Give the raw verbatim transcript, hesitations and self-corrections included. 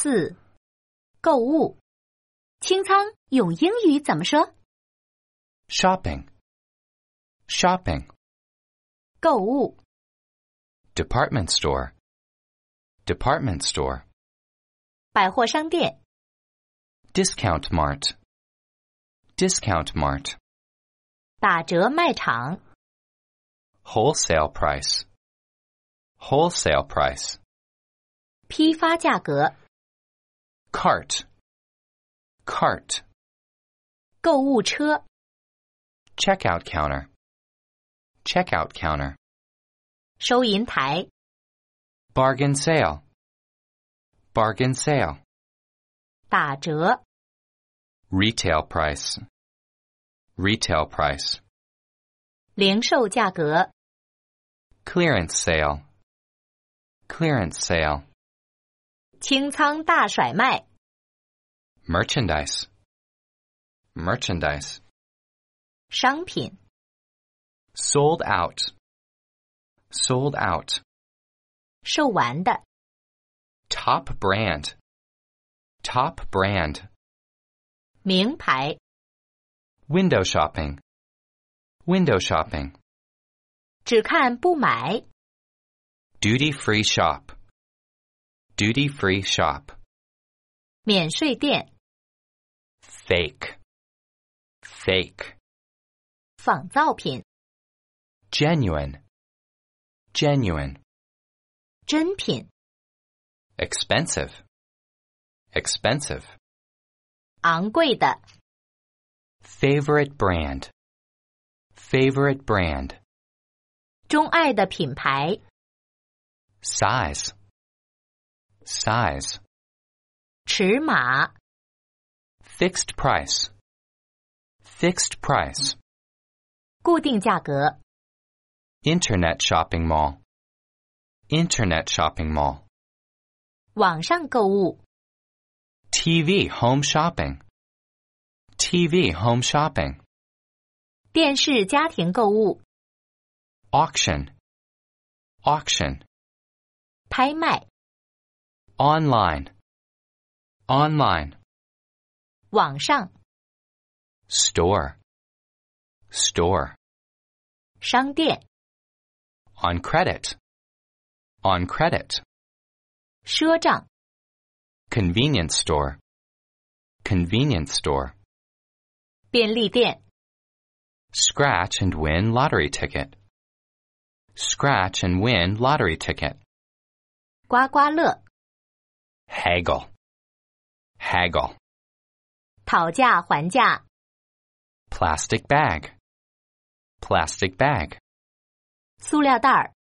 四、购物。清仓用英语怎么说？ Shopping. Shopping. 购物。 Department store. Department store. 百货商店。 Discount mart. Discount mart. 打折卖场。 Wholesale price. Wholesale price. 批发价格。 Cart. Cart. 购物车。 Checkout counter. Checkout counter. 收银台。 Bargain sale. Bargain sale. 打折。 Retail price. Retail price. 零售价格。 Clearance sale. Clearance sale. 清仓大甩卖。 Merchandise. Merchandise. 商品。 Sold out. Sold out. 售完的。 Top brand. Top brand. 名牌。 Window shopping. Window shopping. 只看不买。 Duty-free shop. Duty-free shop. 免税店。 Fake. Fake. 仿造品。 Genuine. Genuine. 真品。 Expensive. Expensive. 昂贵的。 Favorite brand. Favorite brand. 钟爱的品牌。 Size. Size. 尺码。 Fixed price. Fixed price. 固定价格。 Internet shopping mall. Internet shopping mall. 网上购物。 T V home shopping. T V home shopping. 电视家庭购物。 Auction. Auction. 拍卖。 Online. Online. 网上。 Store. Store. 商店。 On credit. On credit. 赊账。 Convenience store. Convenience store. 便利店。 Scratch and win lottery ticket. Scratch and win lottery ticket. 刮刮乐。 Haggle. Haggle. 讨价还价。 Plastic bag. Plastic bag. 塑料袋儿。